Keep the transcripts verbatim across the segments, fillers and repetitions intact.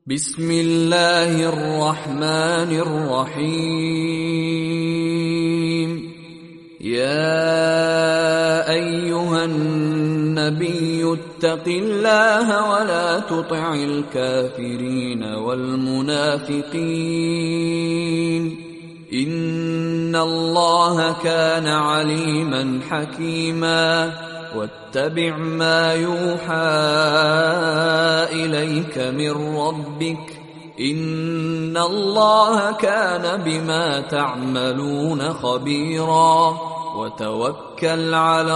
بسم الله الرحمن الرحيم. يا أيها النبي اتق الله ولا تطع الكافرين والمنافقين إن الله كان عليما حكيما. واتبع ما يوحى إليك من ربك إن الله كان بما تعملون خبيرا. وتوكل على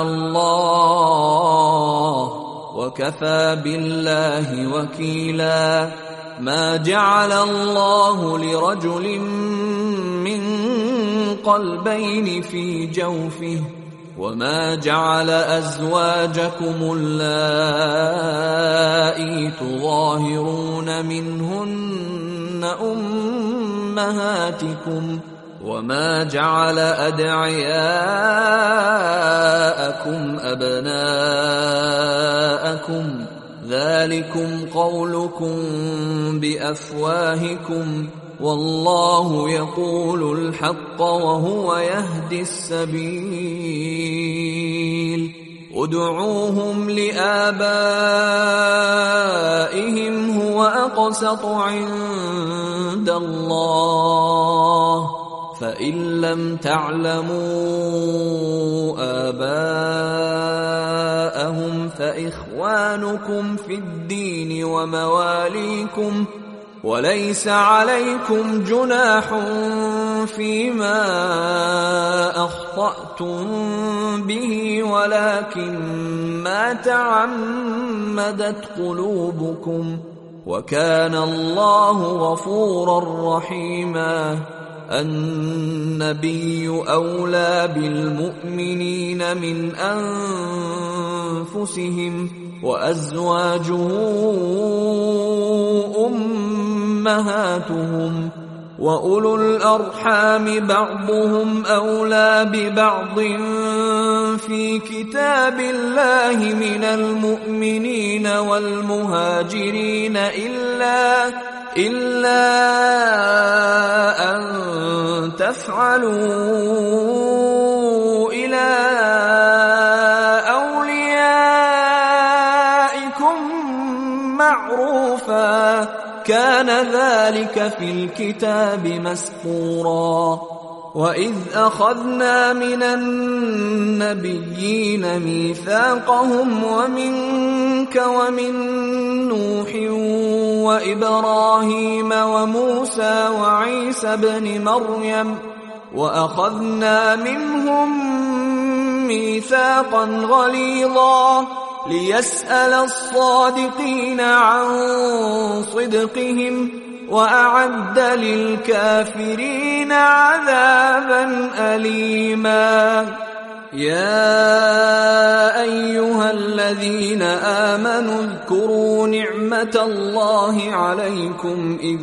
الله وكفى بالله وكيلا. ما جعل الله لرجل من قلبين في جوفه وما جعل أزواجكم اللائي تظاهرون منهن أمهاتكم وما جعل أدعياءكم أبناءكم ذلكم قولكم بأفواهكم والله يقول الحق وهو يهدي السبيل. ادعوهم لآبائهم هو أقسط عند الله فإن لم تعلموا آباءهم فإخوانكم في الدين ومواليكم وليس عليكم جناح فيما أخطأتم به ولكن ما تعمدت قلوبكم وكان الله غفورا رحيما. النبي أولى بالمؤمنين من أنفسهم وأزواجه أمهاتهم وأولو الأرحام بعضهم أولى ببعض في كتاب الله من المؤمنين والمهاجرين إلا إلا أن تفعلوا إلى أوليائكم معروفا كان ذلك في الكتاب مسطورا. وإذ أخذنا من النبيين ميثاقهم ومنك ومن نوح وإبراهيم وموسى وعيسى بن مريم وأخذنا منهم ميثاقا غليظا ليسأل الصادقين عن صدقهم وأعد للكافرين عذابا أليما. يا أيها الذين آمنوا اذكروا نعمة الله عليكم إذ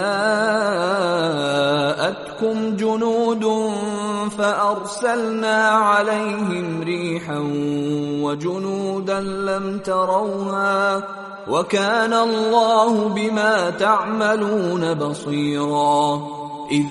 جاءتكم جنود فأرسلنا عليهم ريحا وجنودا لم تروها وكان الله بما تعملون بصيرا. إذ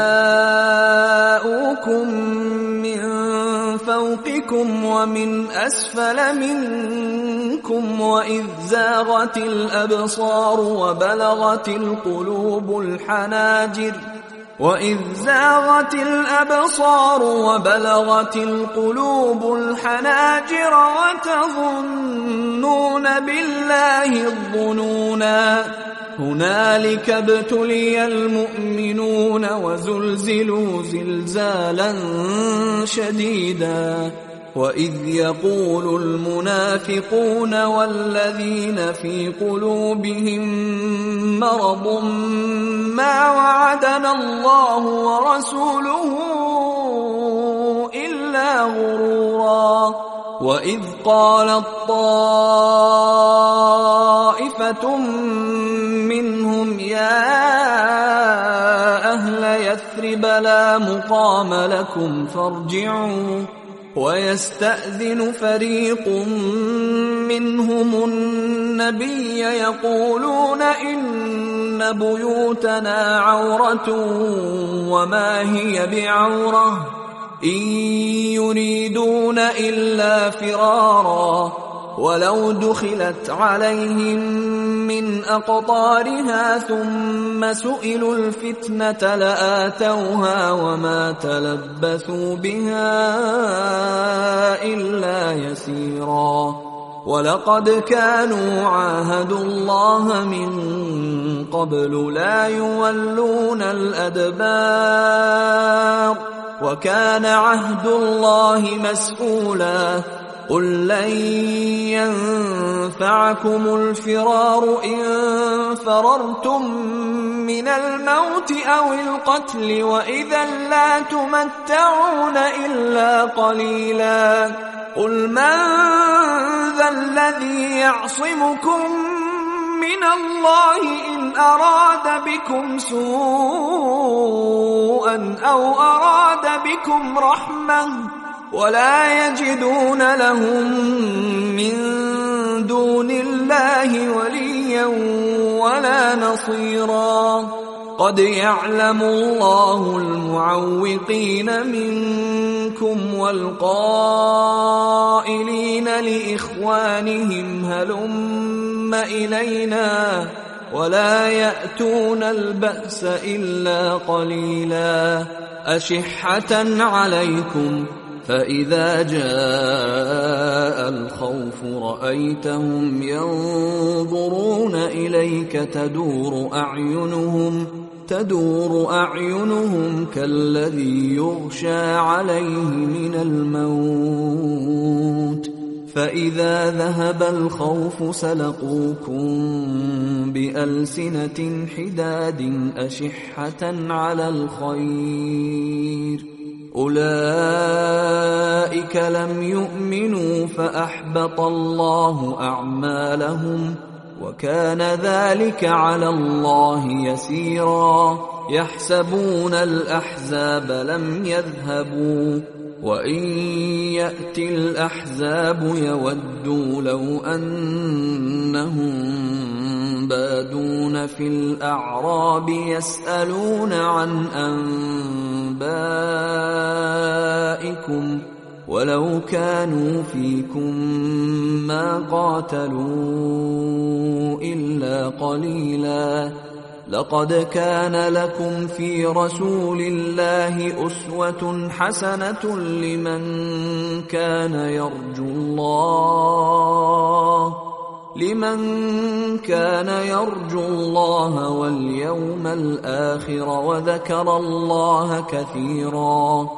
جاءوكم من فوقكم ومن أسفل منكم وإذ زاغت الأبصار وبلغت القلوب الحناجر وإذ زاغت الأبصار وبلغت القلوب الحناجر وتظنون بالله الظنونا. هنالك ابتلي المؤمنون وزلزلوا زلزالا شديدا. وإذ يقول المنافقون والذين في قلوبهم مرض ما وعدنا الله ورسوله إلا غرورا. وإذ قالت طائفة منهم يا أهل يثرب لا مقام لكم فارجعوا ويستأذن فريق منهم النبي يقولون إن بيوتنا عورة وما هي بعورة إن يريدون إلا فرارا ولو دخلت عليهم من أقطارها ثم سئلوا الفتنة لآتوها وما تلبثوا بها إلا يسيرا ولقد كانوا عاهدوا الله من قبل لا يولون الأدبار وكان عهد الله مسؤولا قل لن ينفعكم الفرار إن فررتم من الموت أو القتل وإذا لا تمتعون إلا قليلا قل من ذا الذي يعصمكم من الله إن أراد بكم سوءا أو أراد بكم رحمة ولا يجدون لهم من دون الله وليا ولا نصيرا قد يعلم الله المعوقين منكم والقائلين لإخوانهم هلم إلينا ولا يأتون البأس إلا قليلا أشحة عليكم فإذا جاء الخوف رأيتهم ينظرون إليك تدور أعينهم تدور أعينهم كالذي يغشى عليه من الموت فإذا ذهب الخوف سلقوكم بألسنة حداد أشحة على الخير أولئك لم يؤمنوا فأحبط الله أعمالهم وكان ذلك على الله يسيرا يحسبون الأحزاب لم يذهبوا وإن يأتي الأحزاب يودوا لو أنهم بادون في الأعراب يسألون عن أنبائكم ولو كانوا فيكم ما قاتلوا إلا قليلا لقد كان لكم في رسول الله أسوة حسنة لمن كان يرجو الله لمن كان يرجو الله واليوم الآخر وذكر الله كثيرا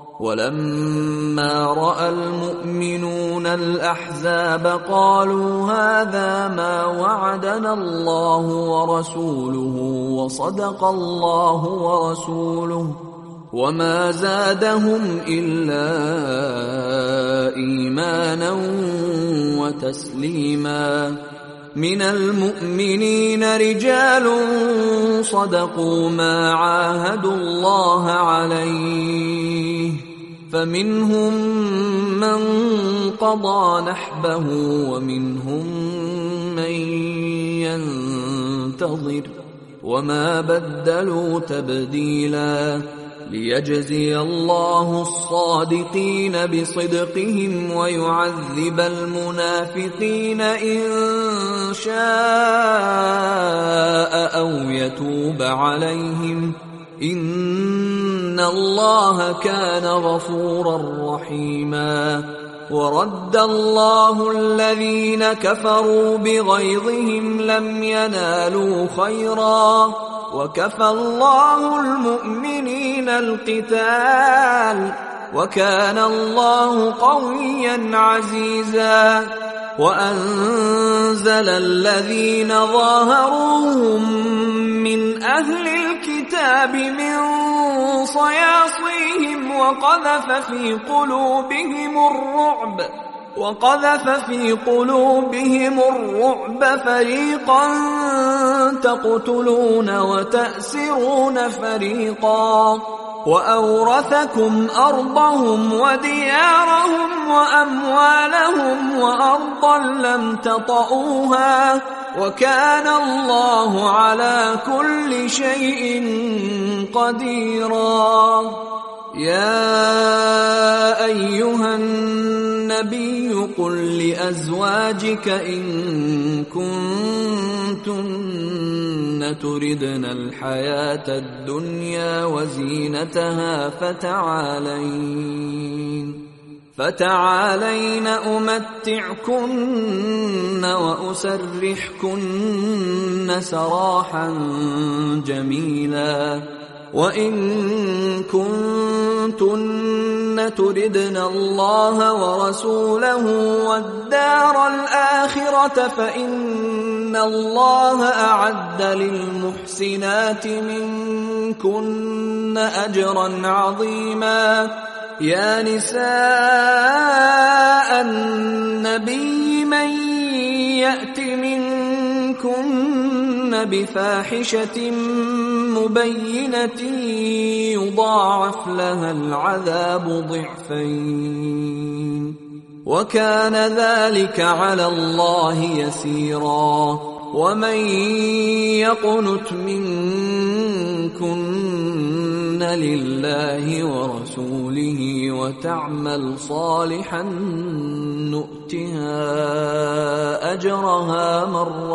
ولما رأى المؤمنون الأحزاب قالوا هذا ما وعدنا الله ورسوله وصدق الله ورسوله وما زادهم إلا إيمانا وتسليما من المؤمنين رجال صدقوا ما عاهدوا الله عليه فمنهم من قضى نحبه ومنهم من ينتظر وما بدلوا تبديلا ليجزي الله الصادقين بصدقهم ويعذب المنافقين إن شاء أو يتوب عليهم إن الله كان غفورا رحيما ورد الله الذين كفروا بغيظهم لم ينالوا خيرا وكفى الله المؤمنين القتال وكان الله قويا عزيزا وأنزل الذين ظاهروهم من أهل الكتاب من صياصيهم وقذف في قلوبهم الرعب وقذف في قلوبهم الرعب فريقا تقتلون وتأسرون فريقا وأورثكم أرضهم وديارهم وأموالهم وأرضا لم تطئوها وكان الله على كل شيء قديرا. يا أيها النبي قل لأزواجك إن كنتن تردن الحياة الدنيا وزينتها فتعالين فتعالين أمتعكن وأسرحكن سراحا جميلا. وإن كنتن تردن الله ورسوله والدار الآخرة فإن الله أعد للمحسنات منكن أجرا عظيما. يا نساء النبي من يأت منكن بفاحشة مبينة يضاعف لها العذاب ضعفين وكان ذلك على الله يسيرا. ومن يقنت منكن لله ورسوله وتعمل صالحا نؤتها أجرها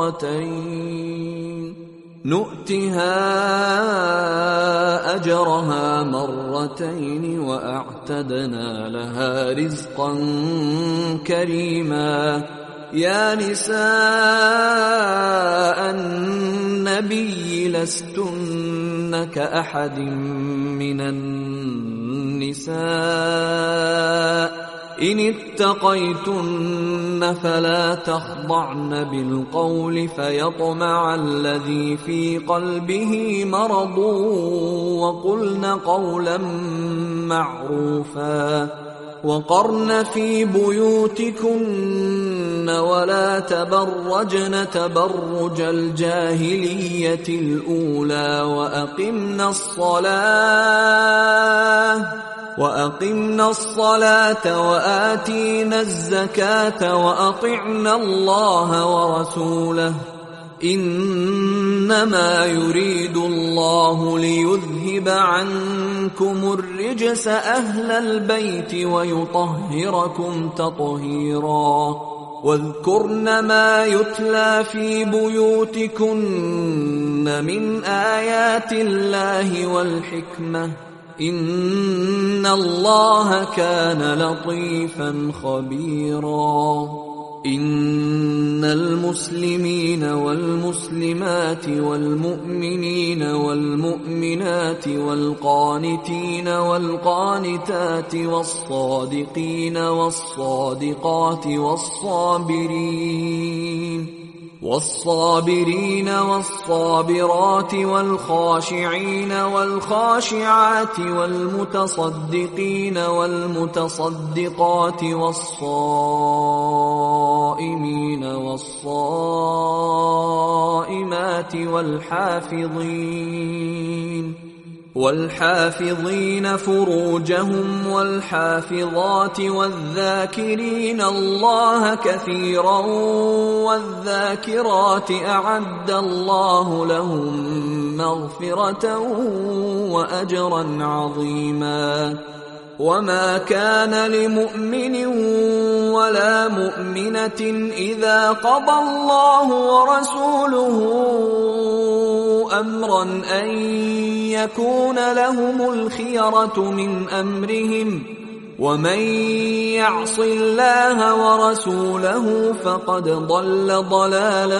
مرتين نؤتها أجرها مرتين وأعتدنا لها رزقا كريما. يا نساء النبي لستن كأحد من النساء إن اتقيتن فلا تخضعن بالقول فيطمع الذي في قلبه مرض وقلن قولا معروفا. وقرن في بيوتكن ولا تبرجن تبرج الجاهلية الأولى وأقمنا الصلاة وأقمنا الصلاة وآتينا الزكاة وأطعنا الله ورسوله إنما يريد الله ليذهب عنكم الرجس أهل البيت ويطهركم تطهيرا. واذكرن ما يتلى في بيوتكن من آيات الله والحكمة إن الله كان لطيفا خبيرا. إن المسلمين والمسلمات والمؤمنين والمؤمنات والقانتين والقانتات والصادقين والصادقات والصابرين والصابرين والصابرات والخاشعين والخاشعات والمتصدقين والمتصدقات والصائمين والصائمات والحافظين والحافظين فروجهم والحافظات والذاكرين الله كثيرا والذاكرات أعد الله لهم مغفرة وأجرا عظيما. وما كان لمؤمن ولا مؤمنة إذا قضى الله ورسوله أمرا أن يكون لهم الخيرة من أمرهم ومن يعص الله ورسوله فقد ضل ضلالا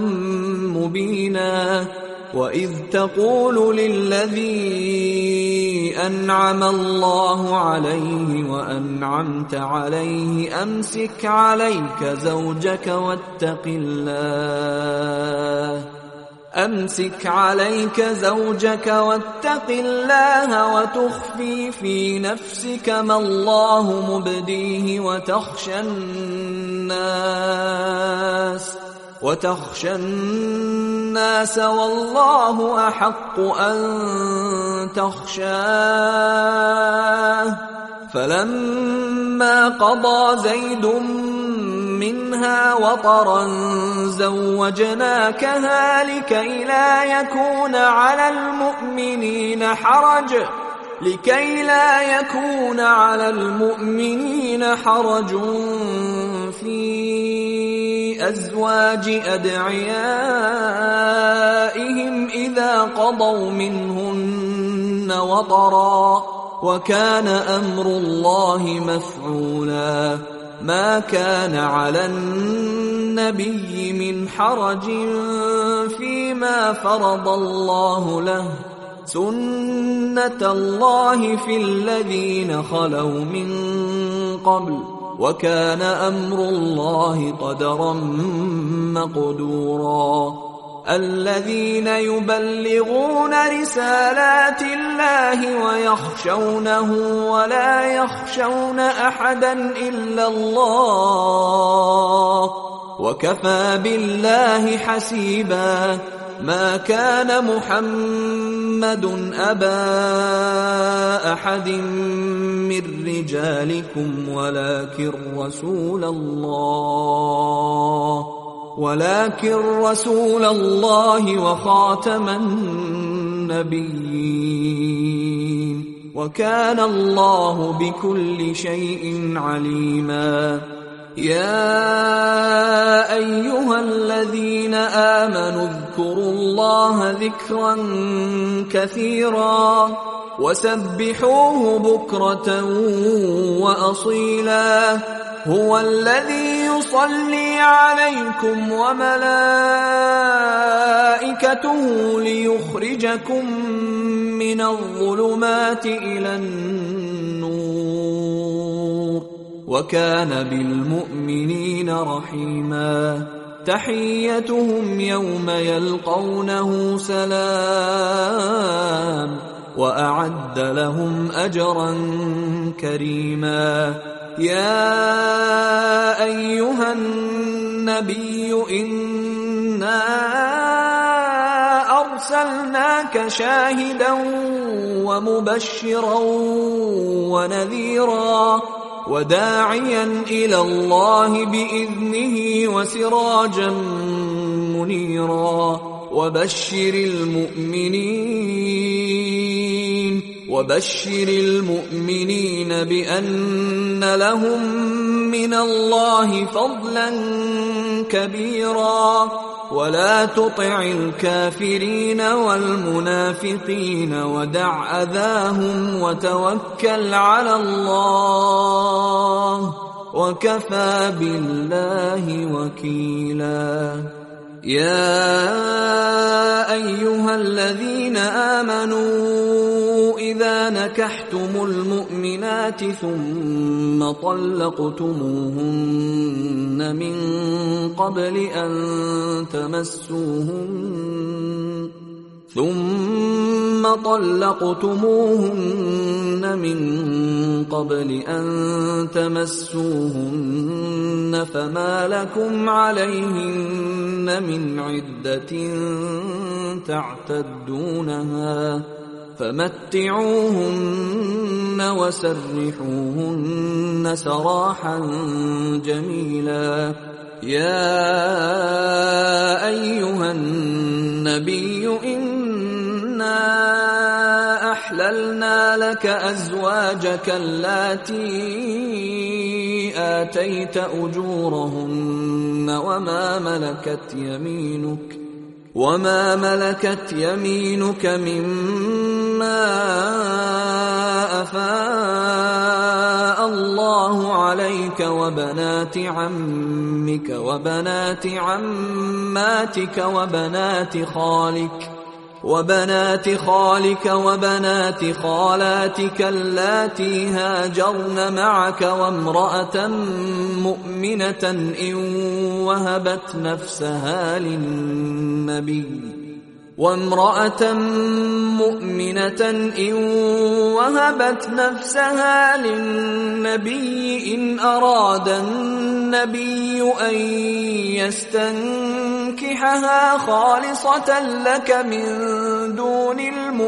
مبينا. وإذ تقول للذي أنعم الله عليه وأنعمت عليه أمسك عليك زوجك واتق الله أمسك عليك زوجك واتق الله وتخفي في نفسك ما الله مبديه وتخشى الناس وتخشى الناس والله أحق أن تخشاه. فلما قضى زيد منها وطرا زوجناكها لكي لا يكون على المؤمنين حرج لكي لا يكون على المؤمنين حرج في أزواج أدعيائهم إذا قضوا منهن وطرا وكان أمر الله مفعولا ما كان على النبي من حرج فيما فرض الله له سنة الله في الذين خلوا من قبل وكان أمر الله قدرا مقدورا الذين يبلغون رسالات الله ويخشونه ولا يخشون أحدا إلا الله وكفى بالله حسيبا ما كان محمد أبا أحد من رجالكم ولكن رسول الله ولكن رسول الله وخاتم النبيين وكان الله بكل شيء عليما يا أيها الذين آمنوا اذكروا الله ذكرا كثيرا وسبحوه بكرة وأصيلا هو الذي يصلي عليكم وملائكته ليخرجكم من الظلمات إلى النور وكان بالمؤمنين رحيما تحيتهم يوم يلقونه سلام وأعد لهم أجرا كريما يا أيها النبي إنا أرسلناك شاهدا ومبشرا ونذيرا وداعيا إلى الله بإذنه وسراجا منيرا وبشر المؤمنين وبشر المؤمنين بأن لهم من الله فضلا كبيرا ولا تطع الكافرين والمنافقين ودع أذاهم وتوكل على الله وكفى بالله وكيلا يا أيها الذين آمنوا إذا نكحتم المؤمنات ثم طلقتموهن من قبل أن تمسوهن ثم طلقتموهن من قبل أن تمسوهن فما لكم عليهن من عدة تعتدونها فمتعوهن وسرحوهن سراحا جميلا يا أيها النبي إنا أحللنا لك أزواجك اللاتي آتيت أجورهن وما ملكت يمينك وما ملكت يمينك مما أفاء الله عليك وبنات عمك وبنات عماتك وبنات خالك وبنات خالك وبنات خالاتك اللاتي هاجرن معك وامرأة مؤمنة إن وهبت نفسها للنبي وامرأة مؤمنة إن وهبت نفسها للنبي إن أراد النبي أن يستنكحها خالصة لك من دون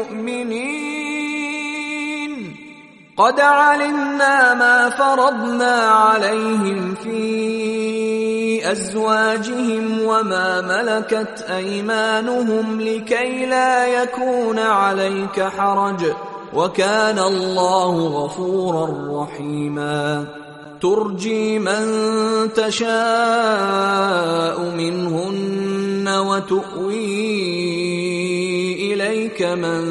المؤمنين قد علمنا ما فرضنا عليهم في لأزواجهم وما ملكت أيمانهم لكي لا يكون عليك حرج، وكان الله غفورا رحيما. ترجي من تشاء منهن وتؤوي إليك من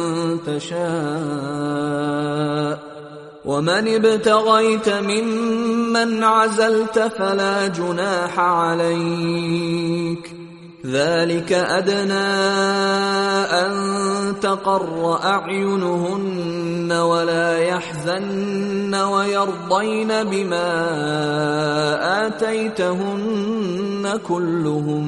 تشاء، ومن ابتغيت ممن عزلت فلا جناح عليك، ذلك أدنى أن تقر أعينهن ولا يحزن ويرضين بما آتيتهن كلهم،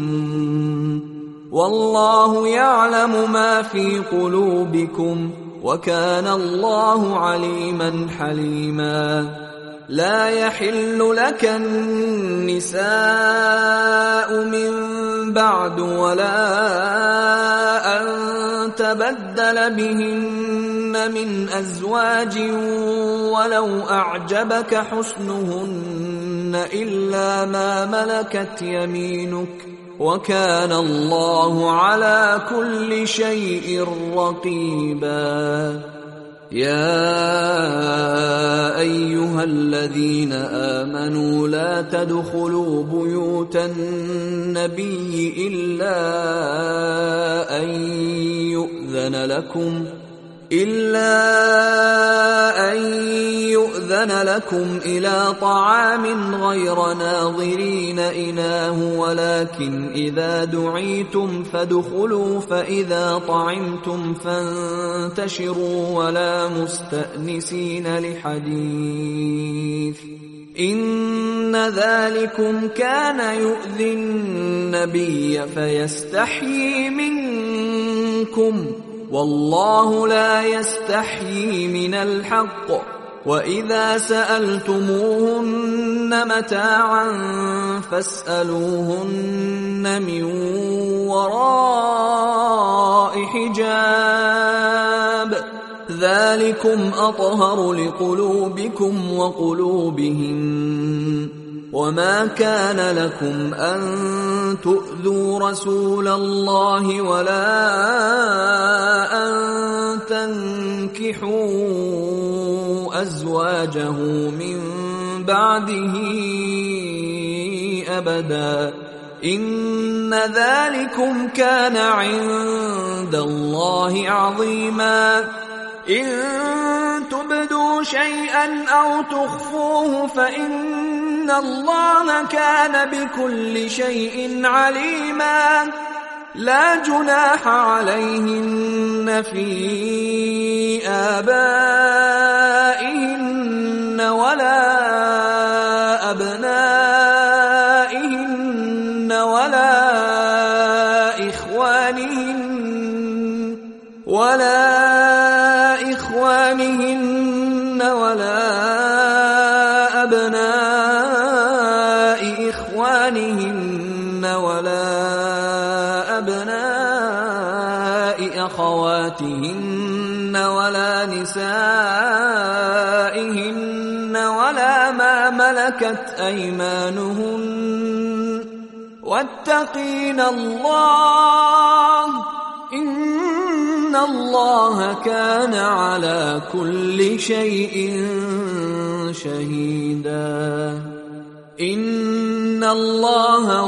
والله يعلم ما في قلوبكم، وكان الله عليما حليما. لا يحل لك النساء من بعد ولا أن تبدل بهن من أزواج ولو أعجبك حسنهن إلا ما ملكت يمينك، وكان الله على كل شيء رقيبا. يا أيها الذين آمنوا لا تدخلوا بيوت النبي إلا أن يؤذن لكم إلا أن يؤذن لكم إلى طعام غير ناظرين إناه، ولكن إذا دعيتم فادخلوا فإذا طعمتم فانتشروا ولا مستأنسين لحديث، إن ذلكم كان يؤذي النبي فيستحيي منكم، والله لا يستحيي من الحق. وإذا سألتموهن متاعا فاسألوهن من وراء حجاب، ذلكم أطهر لقلوبكم وقلوبهم. وما كان لكم أن تؤذوا رسول الله ولا أن تنكحوا أزواجه من بعده أبدا، إن ذلكم كان عند الله عظيما. إن تبدوا شيئا أو تخفوه فإن الله كان بكل شيء عليما. لا جناح عليهن في آبائهن ولا أبنائهن ولا إخوانهن ولا إخوانهن ولا أبناء إخوانهن ولا أبناء أخواتهن ولا نسائهن ولا ما ملكت أيمانهن، واتقين الله، إن الله كان على كل شيء شهيدا. إن الله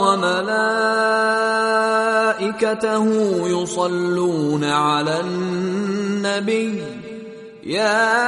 وملائكته يصلون على النبي، يا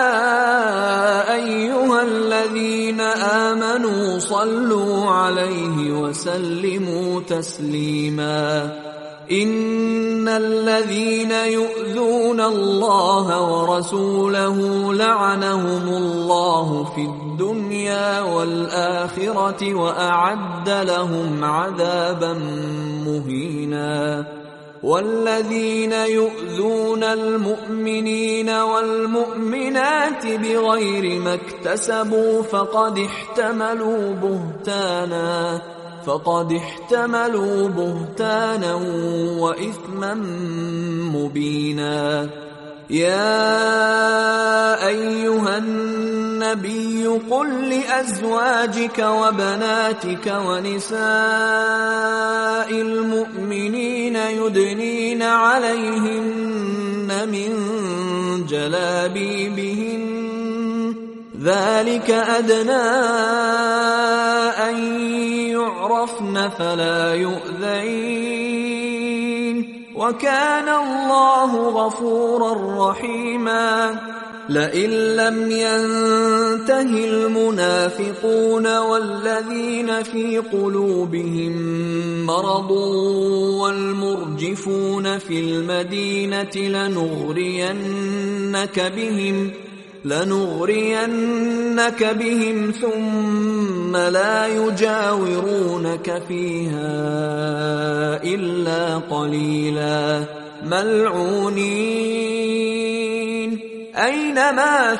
أيها الذين آمنوا صلوا عليه وسلموا تسليما. إن الذين يؤذون الله ورسوله لعنهم الله في الدنيا والآخرة وأعد لهم عذابا مهينا. والذين يؤذون المؤمنين والمؤمنات بغير ما اكتسبوا فقد احتملوا بهتانا فقد احتملوا بهتانا وإثما مبينا. يا أيها النبي النبي قل لأزواجك وبناتك ونساء المؤمنين يدنين عليهن من جلابيبهن ذلك أدنى أن يعرفن فلا يؤذين وكان الله غفورا رحيما لئن لم ينته المنافقون والذين في قلوبهم مرض والمرجفون في المدينة لنغرينك بهم لنغرينك بهم ثم لا يجاورونك فيها إلا قليلا ملعونين أينما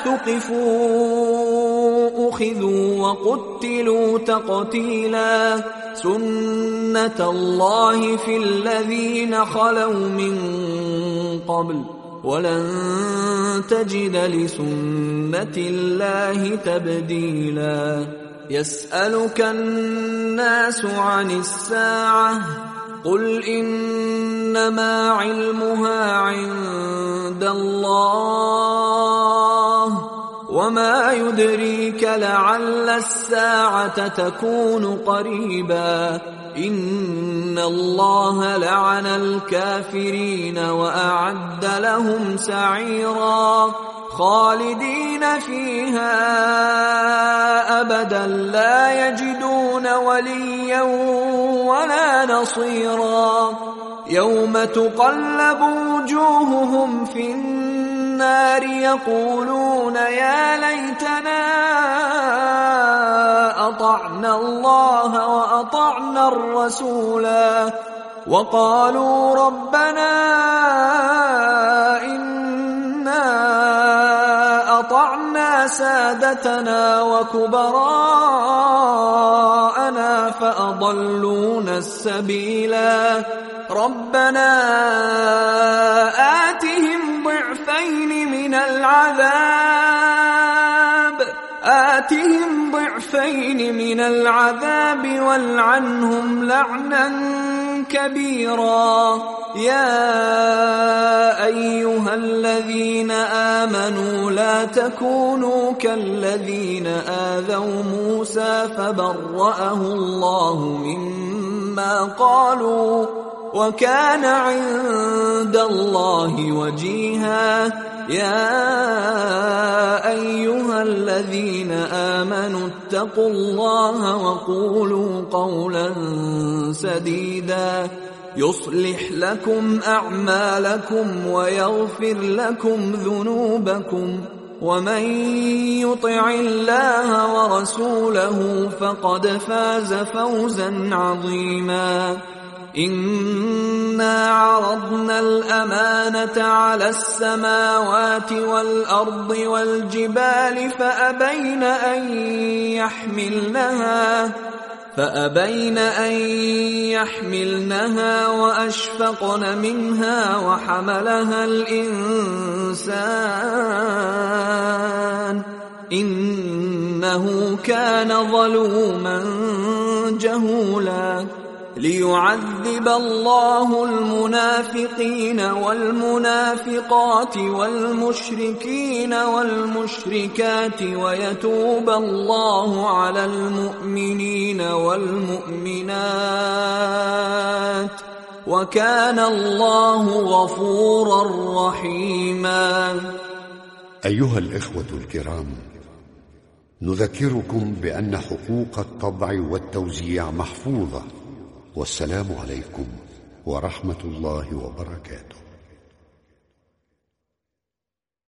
ثقفوا أخذوا وقتلوا تقتيلا سنة الله في الذين خلوا من قبل ولن تجد لسنة الله تبديلا يسألك الناس عن الساعة قل إنما علمها عند الله وما يدريك لعل الساعة تكون قريبا إن الله لعن الكافرين وأعد لهم سعيرا خالدين فيها أبدا لا يجدون وليا ولا نصيرا يوم تقلب وجوههم في النار يقولون يا ليتنا أطعنا الله وأطعنا الرسولا وقالوا ربنا إنا أطعنا سادتنا وكبراءنا فأضلونا السبيلا ربنا آتهم ضعفين من العذاب آتهم ضعفين من العذاب والعنهم لعنا كبيرا يا أيها الذين آمنوا لا تكونوا كالذين آذوا موسى فبرأه الله مما قالوا وكان عند الله وجيها يا أيها الذين آمنوا اتقوا الله وقولوا قولا سديدا يصلح لكم أعمالكم ويغفر لكم ذنوبكم ومن يطع الله ورسوله فقد فاز فوزا عظيما إنا عرضنا الأمانة على السماوات والأرض والجبال فأبين أن يحملنها فأبين أن يحملنها وأشفقن منها وحملها الإنسان إنه كان ظلوما جهولا ليعذب الله المنافقين والمنافقات والمشركين والمشركات ويتوب الله على المؤمنين والمؤمنات وكان الله غفورا رحيما. أيها الإخوة الكرام، نذكركم بأن حقوق الطبع والتوزيع محفوظة، والسلام عليكم ورحمة الله وبركاته.